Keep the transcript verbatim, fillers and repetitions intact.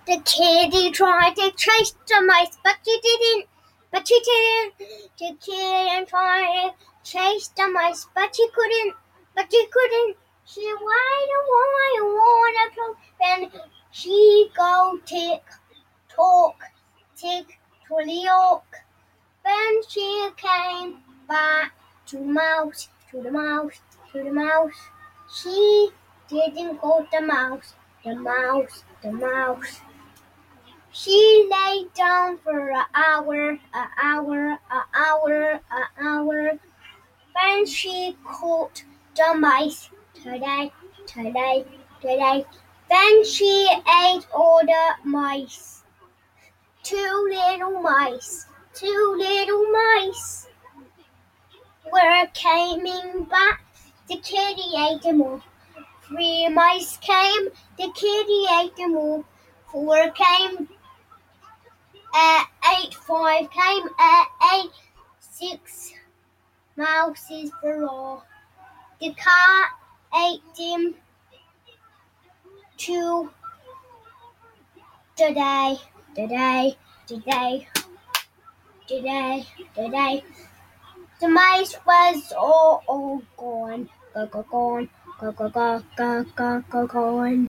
The kitty tried to chase the mice, but she didn't. But she didn't. The kitty tried to chase the mice, but she couldn't. But she couldn't. She wide away wanna talk, then she go tick tock, tick tock tock. Then she came back to mouse, to the mouse, to the mouse. She didn't go the mouse, the mouse, the mouse. She lay down for an hour, an hour, an hour, an hour. Then she caught the mice today, today, today. Then she ate all the mice. Two little mice, two little mice were coming back. The kitty ate them all. Three mice came, the kitty ate them all. Four came, uh, eight, five came, uh, eight, six mouses for all. The cat ate them two today, today, today, today, today. The mice was all, all gone, go, go, gone, go, go, go, go, go, go, gone.